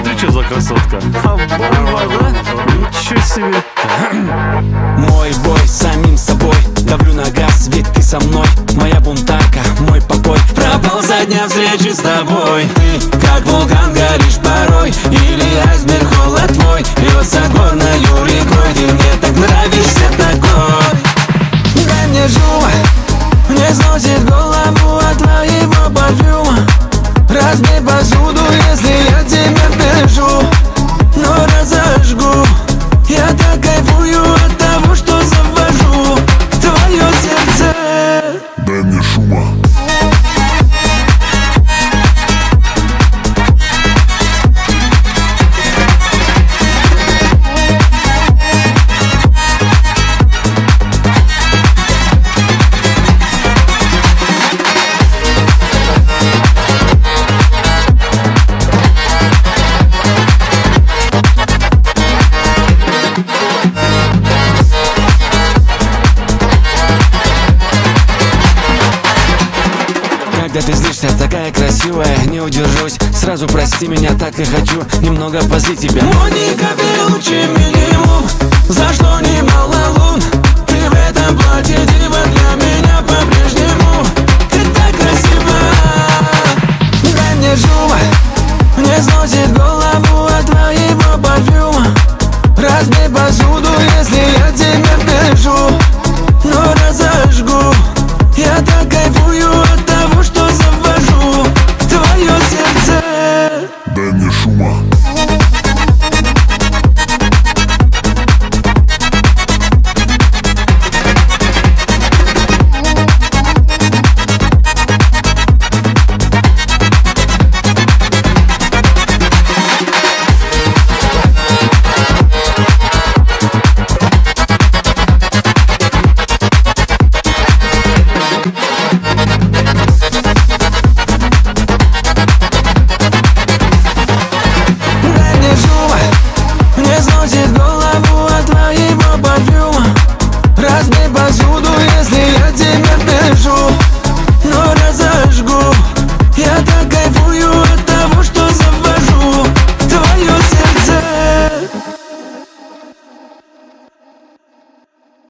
Смотри, что за красотка. А бомба, да? Ничего себе. Мой бой с самим собой, давлю на газ, ведь ты со мной. Моя бунтарка, мой покой. Пропал за дня встречи с тобой. Ты как вулкан горишь порой, или айсберг холод твой льется горною рекой. Ты мне так нравишься такой. Дай мне шума, мне сносит голову от твоего парфюма. Разбей посуду, если я тебя пишу, но разожгу. Я так кайфую от того, что завожу твое сердце. Дай мне шума. Когда ты злишься, такая красивая, не удержусь. Сразу прости меня, так и хочу немного позлить тебя. Моника Белуччи минимум, за что немало лун. Ты в этом платье дива для меня по-прежнему. Ты так красива.